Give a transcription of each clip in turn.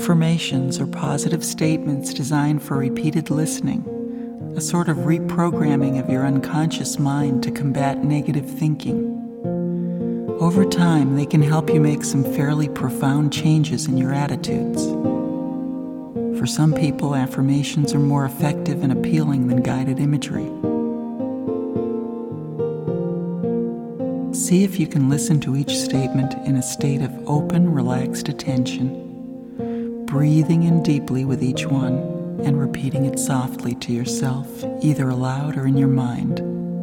Affirmations are positive statements designed for repeated listening, a sort of reprogramming of your unconscious mind to combat negative thinking. Over time, they can help you make some fairly profound changes in your attitudes. For some people, affirmations are more effective and appealing than guided imagery. See if you can listen to each statement in a state of open, relaxed attention, breathing in deeply with each one and repeating it softly to yourself, either aloud or in your mind.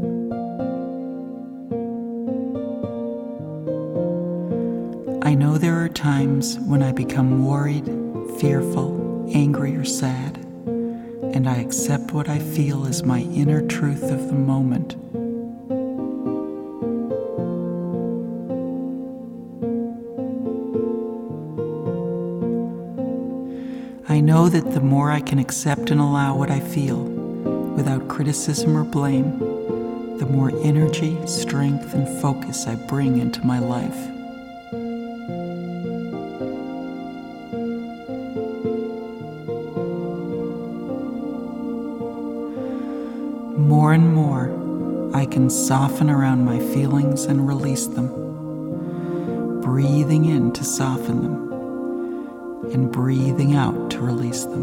I know there are times when I become worried, fearful, angry, or sad, and I accept what I feel as my inner truth of the moment. I know that the more I can accept and allow what I feel, without criticism or blame, the more energy, strength, and focus I bring into my life. More and more, I can soften around my feelings and release them, breathing in to soften them, and breathing out to release them.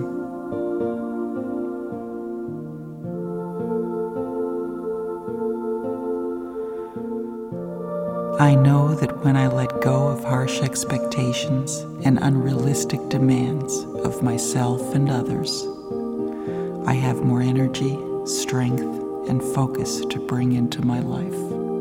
I know that when I let go of harsh expectations and unrealistic demands of myself and others, I have more energy, strength, and focus to bring into my life.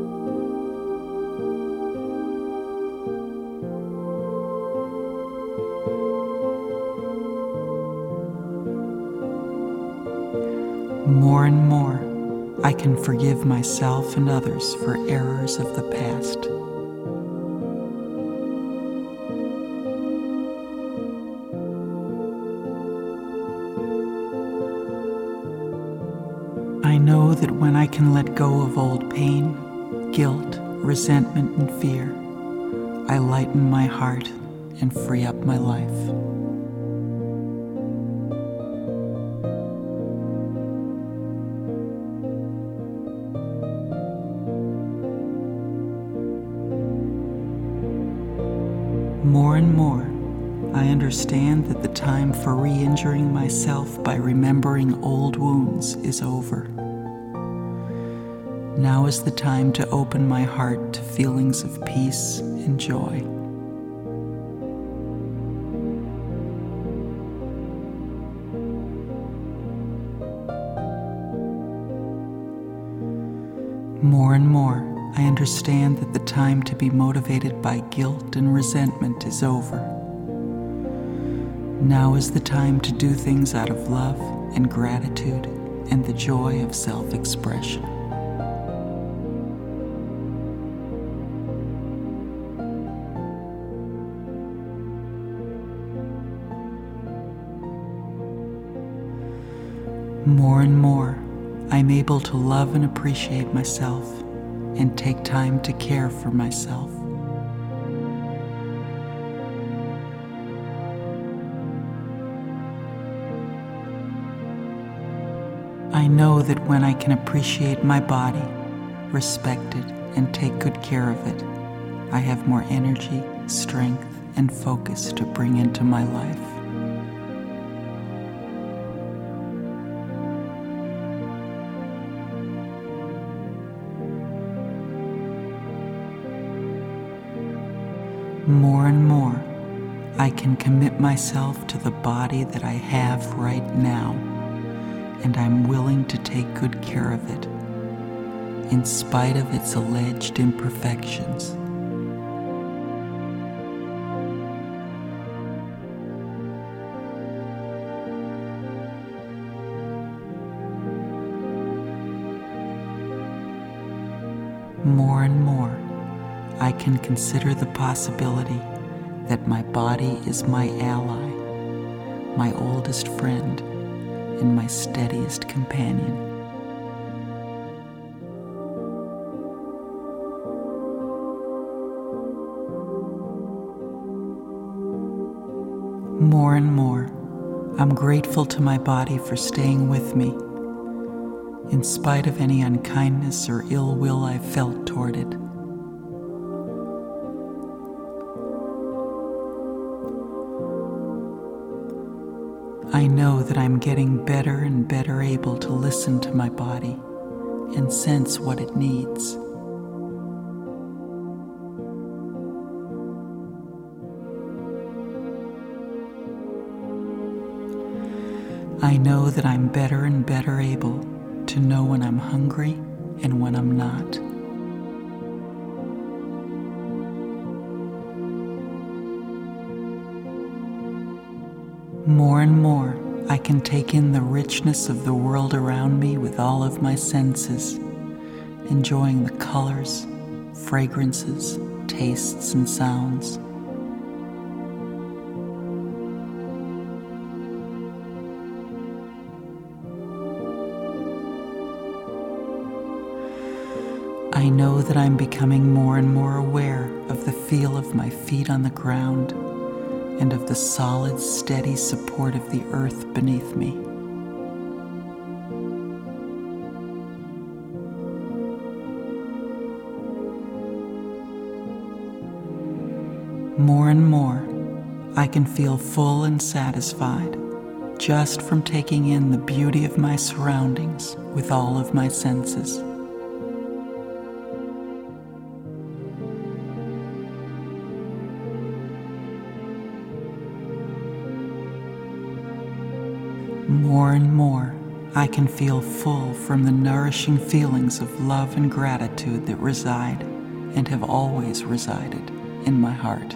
More and more, I can forgive myself and others for errors of the past. I know that when I can let go of old pain, guilt, resentment, and fear, I lighten my heart and free up my life. More and more, I understand that the time for re-injuring myself by remembering old wounds is over. Now is the time to open my heart to feelings of peace and joy. More and more, I understand that the time to be motivated by guilt and resentment is over. Now is the time to do things out of love and gratitude and the joy of self-expression. More and more, I'm able to love and appreciate myself and take time to care for myself. I know that when I can appreciate my body, respect it, and take good care of it, I have more energy, strength, and focus to bring into my life. More and more, I can commit myself to the body that I have right now, and I'm willing to take good care of it, in spite of its alleged imperfections. More and more, I can consider the possibility that my body is my ally, my oldest friend, and my steadiest companion. More and more, I'm grateful to my body for staying with me, in spite of any unkindness or ill will I've felt toward it. I know that I'm getting better and better able to listen to my body and sense what it needs. I know that I'm better and better able to know when I'm hungry and when I'm not. More and more, I can take in the richness of the world around me with all of my senses, enjoying the colors, fragrances, tastes, and sounds. I know that I'm becoming more and more aware of the feel of my feet on the ground and of the solid, steady support of the earth beneath me. More and more, I can feel full and satisfied just from taking in the beauty of my surroundings with all of my senses. More and more, I can feel full from the nourishing feelings of love and gratitude that reside and have always resided in my heart.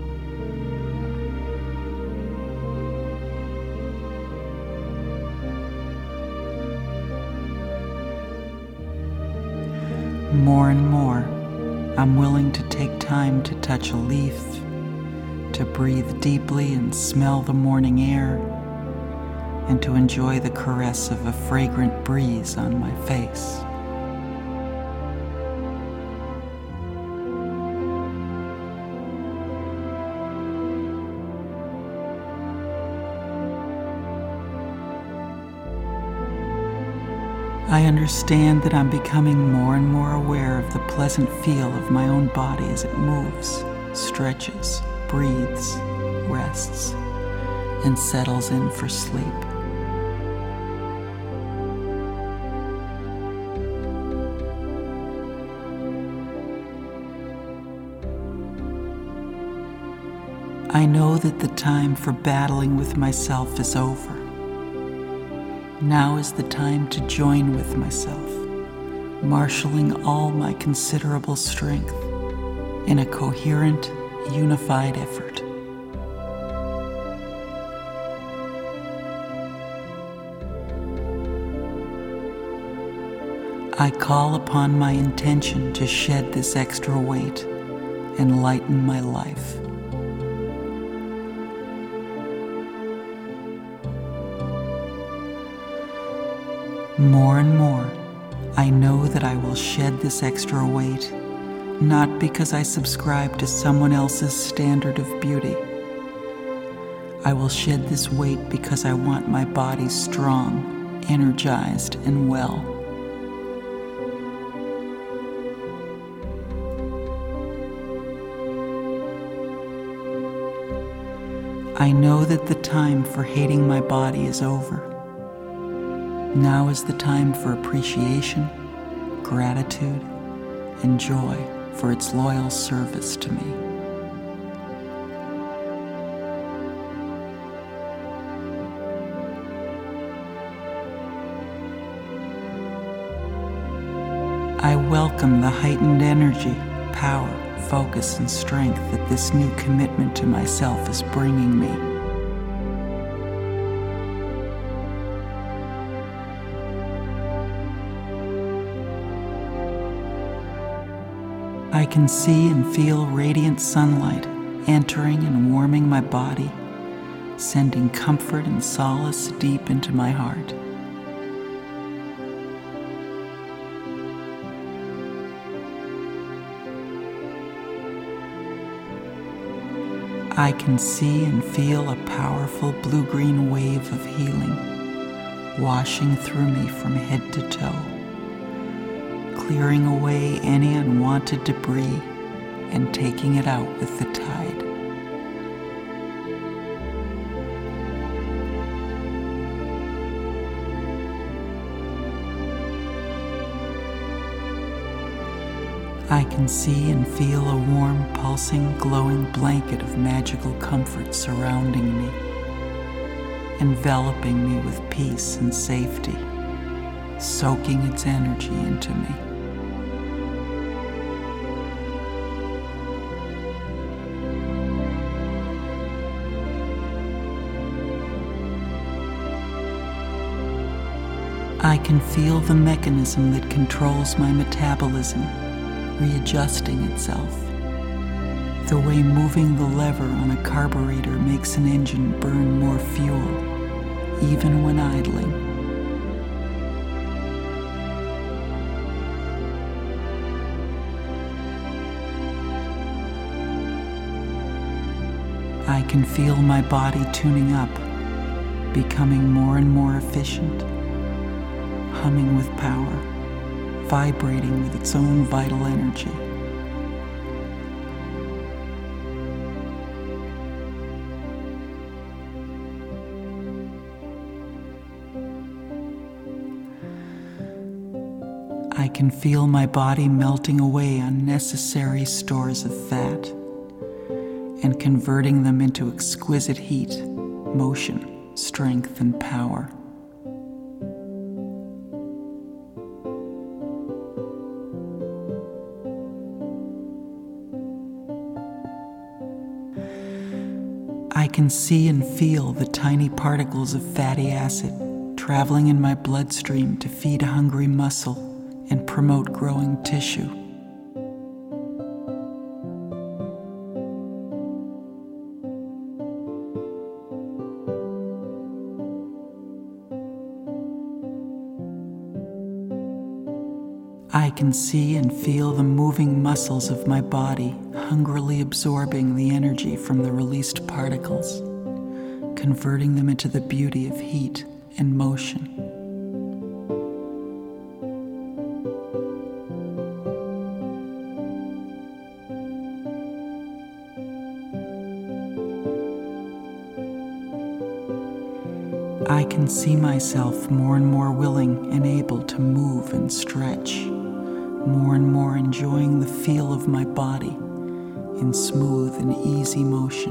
More and more, I'm willing to take time to touch a leaf, to breathe deeply and smell the morning air, and to enjoy the caress of a fragrant breeze on my face. I understand that I'm becoming more and more aware of the pleasant feel of my own body as it moves, stretches, breathes, rests, and settles in for sleep. I know that the time for battling with myself is over. Now is the time to join with myself, marshaling all my considerable strength in a coherent, unified effort. I call upon my intention to shed this extra weight and lighten my life. More and more, I know that I will shed this extra weight, not because I subscribe to someone else's standard of beauty. I will shed this weight because I want my body strong, energized, and well. I know that the time for hating my body is over. Now is the time for appreciation, gratitude, and joy for its loyal service to me. I welcome the heightened energy, power, focus, and strength that this new commitment to myself is bringing me. I can see and feel radiant sunlight entering and warming my body, sending comfort and solace deep into my heart. I can see and feel a powerful blue-green wave of healing washing through me from head to toe, clearing away any unwanted debris and taking it out with the tide. I can see and feel a warm, pulsing, glowing blanket of magical comfort surrounding me, enveloping me with peace and safety, soaking its energy into me. I can feel the mechanism that controls my metabolism readjusting itself, the way moving the lever on a carburetor makes an engine burn more fuel, even when idling. I can feel my body tuning up, becoming more and more efficient, humming with power, vibrating with its own vital energy. I can feel my body melting away unnecessary stores of fat and converting them into exquisite heat, motion, strength, and power. I can see and feel the tiny particles of fatty acid traveling in my bloodstream to feed hungry muscle and promote growing tissue. I can see and feel the moving muscles of my body hungrily absorbing the energy from the released particles, converting them into the beauty of heat and motion. I can see myself more and more willing and able to move and stretch, more and more enjoying the feel of my body in smooth and easy motion.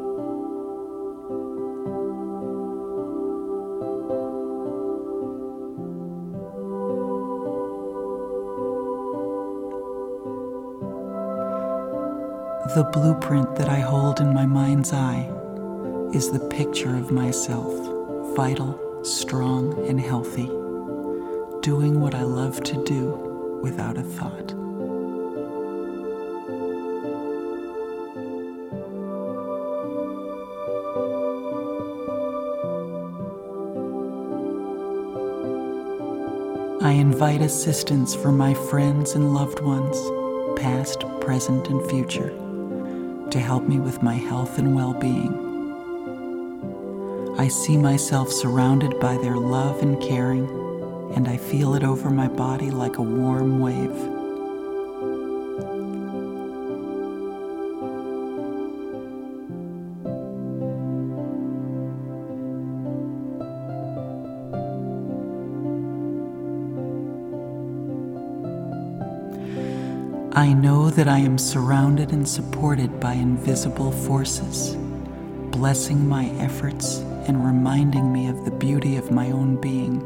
The blueprint that I hold in my mind's eye is the picture of myself, vital, strong, and healthy, doing what I love to do without a thought. I invite assistance from my friends and loved ones, past, present, and future, to help me with my health and well-being. I see myself surrounded by their love and caring, and I feel it over my body like a warm wave. I know that I am surrounded and supported by invisible forces, blessing my efforts and reminding me of the beauty of my own being.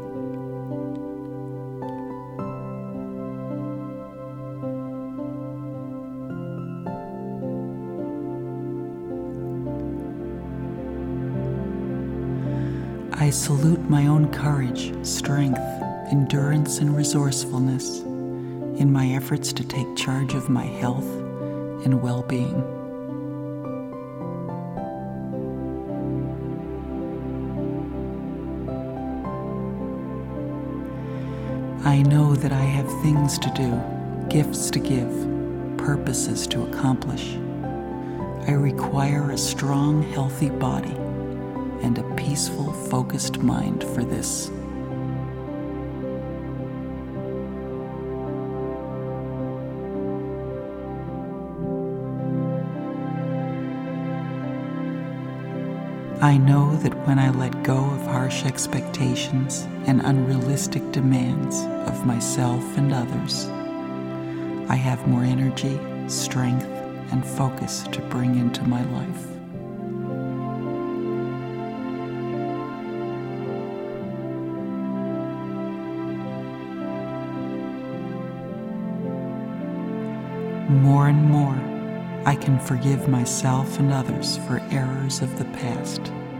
I salute my own courage, strength, endurance, and resourcefulness in my efforts to take charge of my health and well-being. I know that I have things to do, gifts to give, purposes to accomplish. I require a strong, healthy body and a peaceful, focused mind for this. I know that when I let go of harsh expectations and unrealistic demands of myself and others, I have more energy, strength, and focus to bring into my life. More and more, I can forgive myself and others for errors of the past.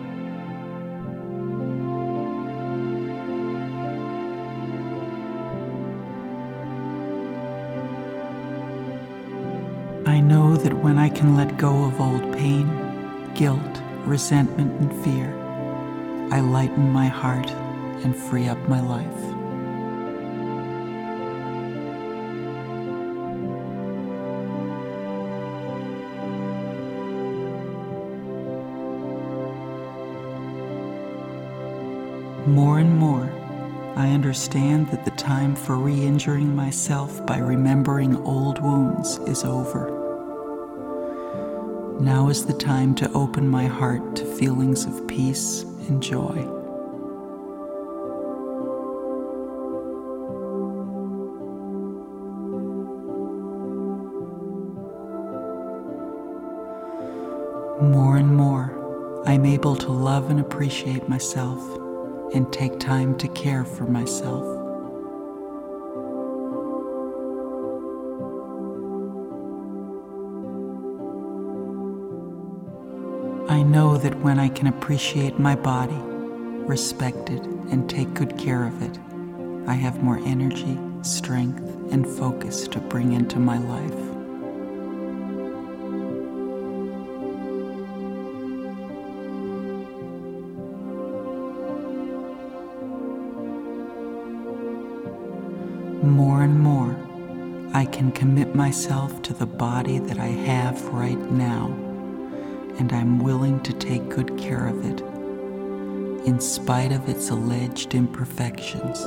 I know that when I can let go of old pain, guilt, resentment, and fear, I lighten my heart and free up my life. More and more, I understand that the time for re-injuring myself by remembering old wounds is over. Now is the time to open my heart to feelings of peace and joy. More and more, I'm able to love and appreciate myself and take time to care for myself. I know that when I can appreciate my body, respect it, and take good care of it, I have more energy, strength, and focus to bring into my life. More and more, I can commit myself to the body that I have right now, and I'm willing to take good care of it, in spite of its alleged imperfections.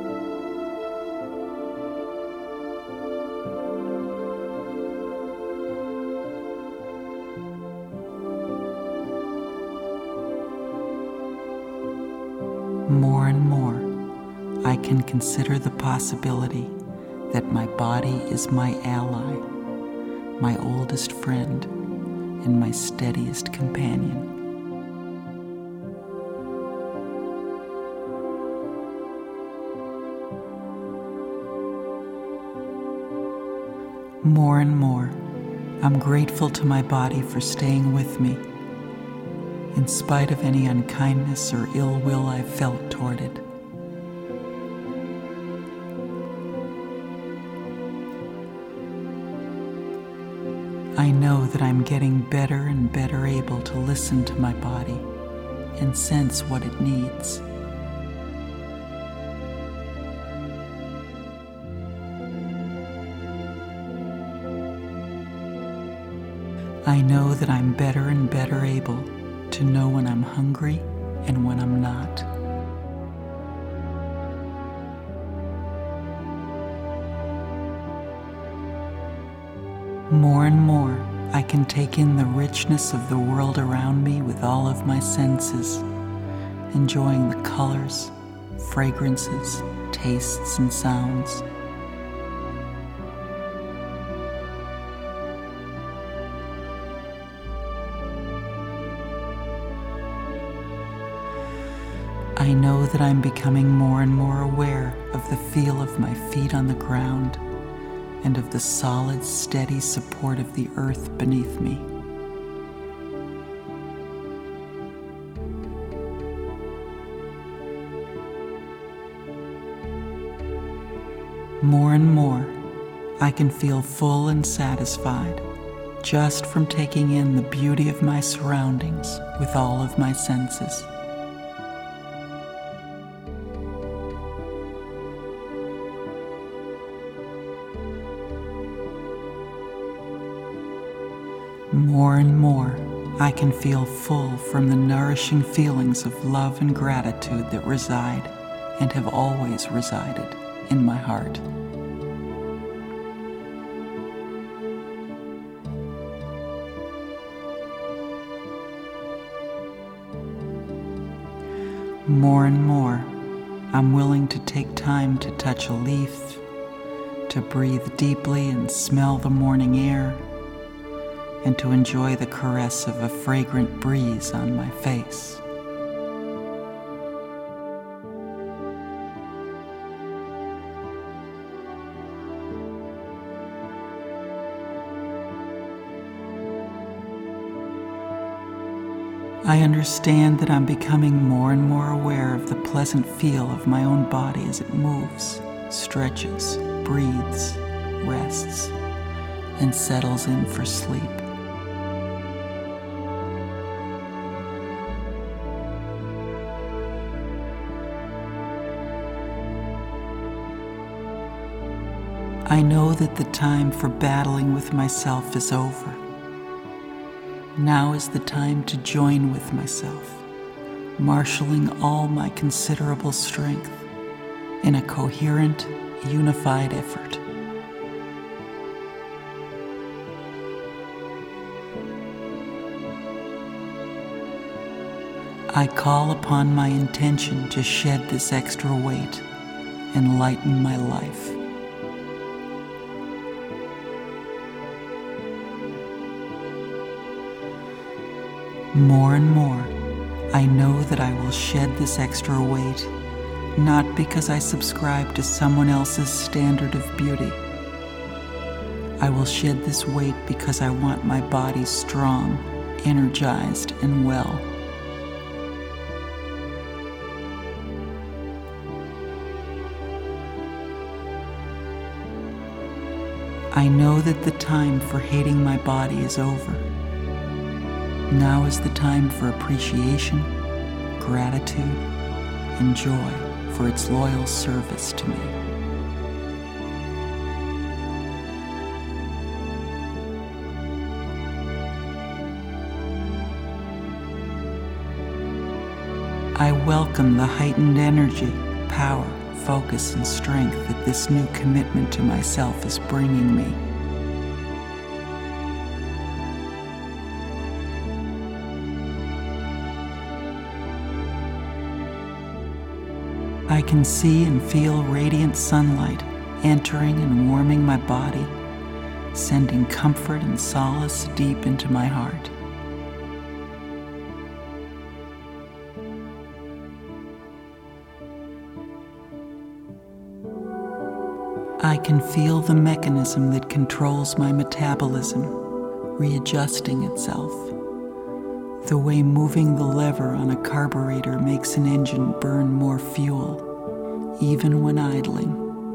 More and more, I can consider the possibility that my body is my ally, my oldest friend, and my steadiest companion. More and more, I'm grateful to my body for staying with me, in spite of any unkindness or ill will I've felt toward it. I know that I'm getting better and better able to listen to my body and sense what it needs. I know that I'm better and better able to know when I'm hungry and when I'm not. More and more, I can take in the richness of the world around me with all of my senses, enjoying the colors, fragrances, tastes, and sounds. I know that I'm becoming more and more aware of the feel of my feet on the ground and of the solid, steady support of the earth beneath me. More and more, I can feel full and satisfied just from taking in the beauty of my surroundings with all of my senses. More and more, I can feel full from the nourishing feelings of love and gratitude that reside and have always resided in my heart. More and more, I'm willing to take time to touch a leaf, to breathe deeply and smell the morning air, and to enjoy the caress of a fragrant breeze on my face. I understand that I'm becoming more and more aware of the pleasant feel of my own body as it moves, stretches, breathes, rests, and settles in for sleep. I know that the time for battling with myself is over. Now is the time to join with myself, marshaling all my considerable strength in a coherent, unified effort. I call upon my intention to shed this extra weight and lighten my life. More and more, I know that I will shed this extra weight, not because I subscribe to someone else's standard of beauty. I will shed this weight because I want my body strong, energized, and well. I know that the time for hating my body is over. Now is the time for appreciation, gratitude, and joy for its loyal service to me. I welcome the heightened energy, power, focus, and strength that this new commitment to myself is bringing me. I can see and feel radiant sunlight entering and warming my body, sending comfort and solace deep into my heart. I can feel the mechanism that controls my metabolism readjusting itself, the way moving the lever on a carburetor makes an engine burn more fuel, even when idling.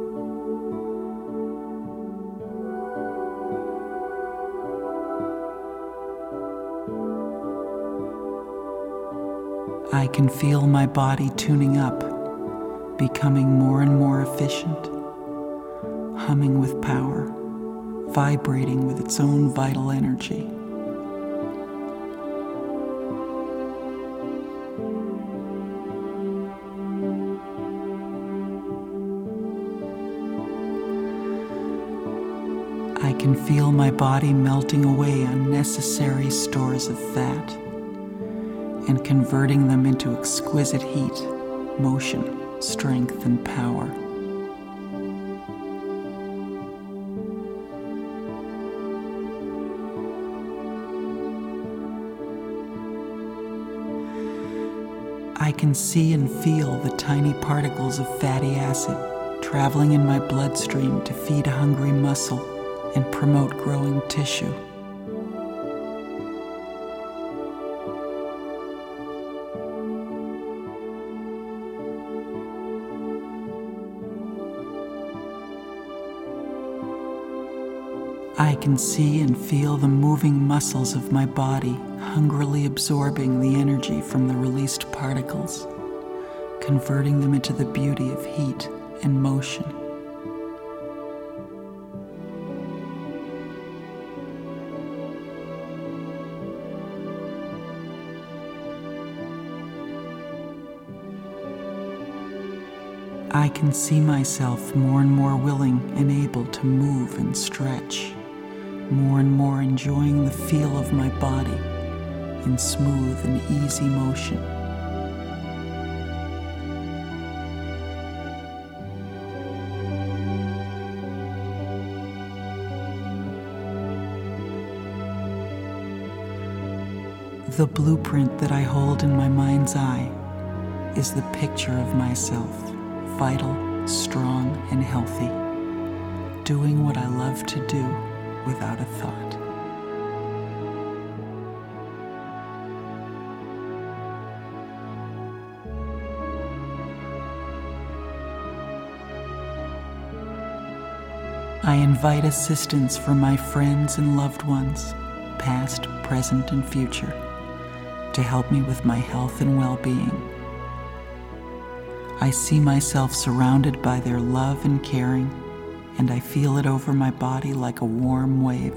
I can feel my body tuning up, becoming more and more efficient, humming with power, vibrating with its own vital energy. I can feel my body melting away unnecessary stores of fat and converting them into exquisite heat, motion, strength, and power. I can see and feel the tiny particles of fatty acid traveling in my bloodstream to feed a hungry muscle and promote growing tissue. I can see and feel the moving muscles of my body hungrily absorbing the energy from the released particles, converting them into the beauty of heat and motion. I can see myself more and more willing and able to move and stretch, more and more enjoying the feel of my body in smooth and easy motion. The blueprint that I hold in my mind's eye is the picture of myself, vital, strong, and healthy, doing what I love to do without a thought. I invite assistance from my friends and loved ones, past, present, and future, to help me with my health and well-being. I see myself surrounded by their love and caring, and I feel it over my body like a warm wave.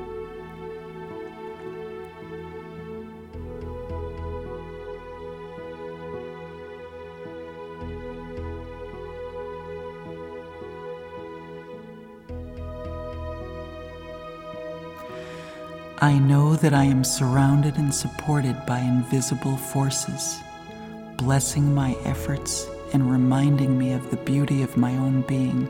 I know that I am surrounded and supported by invisible forces, blessing my efforts and reminding me of the beauty of my own being.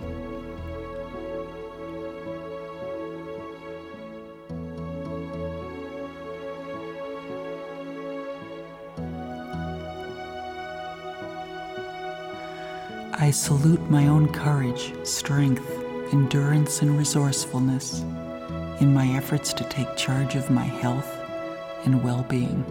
I salute my own courage, strength, endurance, and resourcefulness in my efforts to take charge of my health and well-being.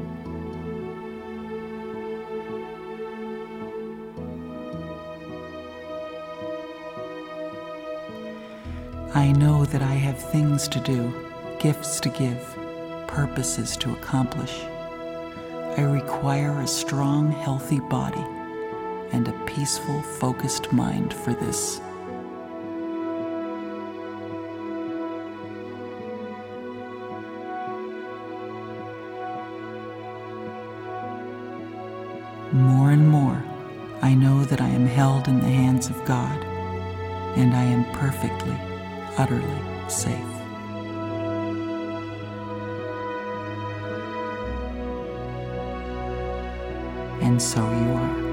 I know that I have things to do, gifts to give, purposes to accomplish. I require a strong, healthy body and a peaceful, focused mind for this. More and more, I know that I am held in the hands of God, and I am perfectly, utterly safe. And so you are.